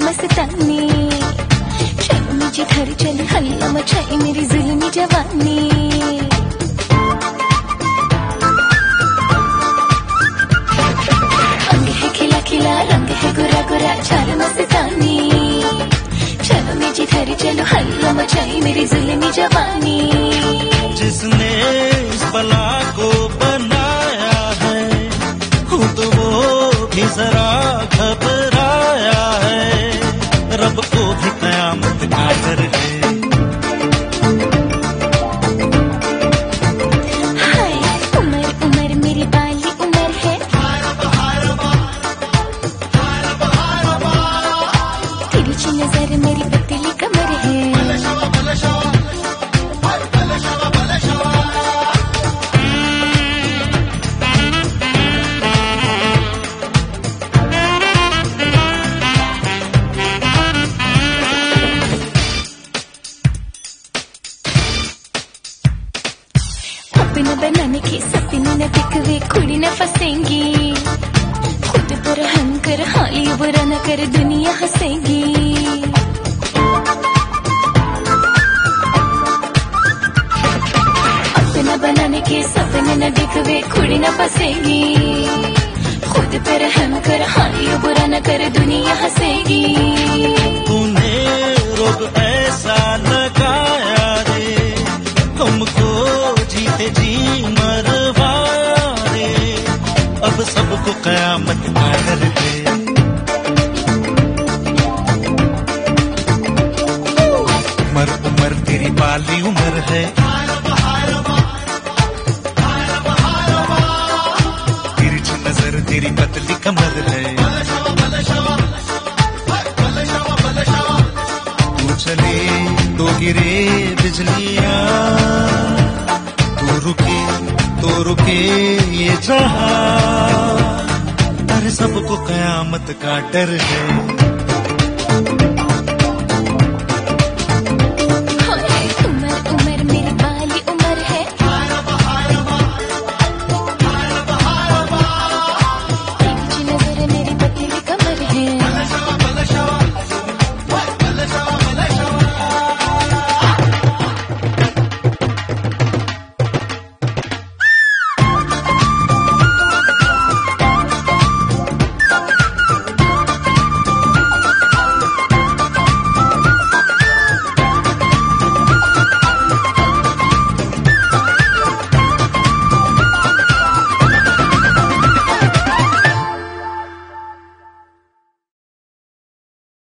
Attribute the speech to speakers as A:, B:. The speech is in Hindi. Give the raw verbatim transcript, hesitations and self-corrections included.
A: मस्तानी, चलो मुझे घर चल हल्ला मचाए मेरी जुल्मी जवानी। अंग है खिला खिला रंग है गोरा गोरा चाल मस्तानी, चलो मुझे घर चलो हल्ला मचाए मेरी जुल्मी जवानी।
B: जिसने इस बला को बनाया है खुद वो भी जरा घबराया है, रब को भी कयामत का डर है।
A: हाय उमर उमर मेरी बाली उमर है, तिरछी नजर मेरी पतली कमर है। अपना बनाने के सपने न दिखवे कुड़ी न फंसेंगी, खुद पर हम कर हाली बुरा न कर दुनिया हंसेगी। अपना बनाने के सपने न दिखवे कुड़ी न फंसेगी, खुद पर हम कर हाली बुरा न कर दुनिया हंसेगी।
B: तूने रोग ऐसा लगाया रे तुमको जीते जी मरवाया रे, अब सबको कयामत का डर है। उमर उमर तेरी बाली उमर है, तिरछी नजर तेरी पतली कमर है। तू चले तो गिरे बिजलियां, तू रुके तो रुके ये जहां, हर सबको कयामत का डर है।